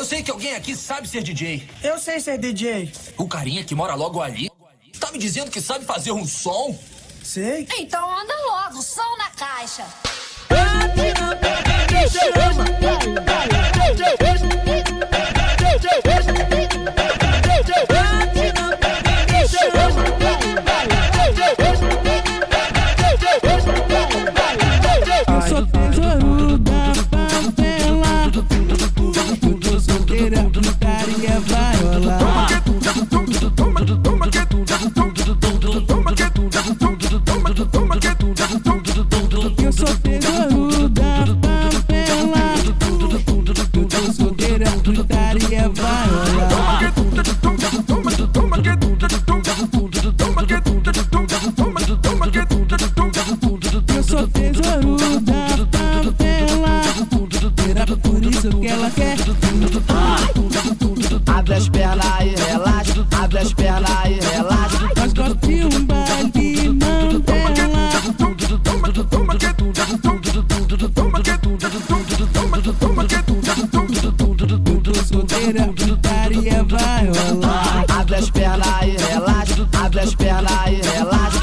sei que alguém aqui sabe ser DJ. Eu sei ser DJ. O carinha que mora logo ali tá me dizendo que sabe fazer um som? Sei. Então anda logo, som na caixa. Eu sou tesouro da favela, eu tô solteira, putaria vai rolar. Eu sou tesouro da favela, eu tô solteira, putaria vai rolar. Eu sou tesouro da favela, era por isso que ela quer. Abre as pernas e relaxa, abre as pernas e relaxa. Nós gosto de um baile Mandela. Eu tô solteira, putaria vai rolar. Abre as pernas e relaxa, abre as pernas e relaxa.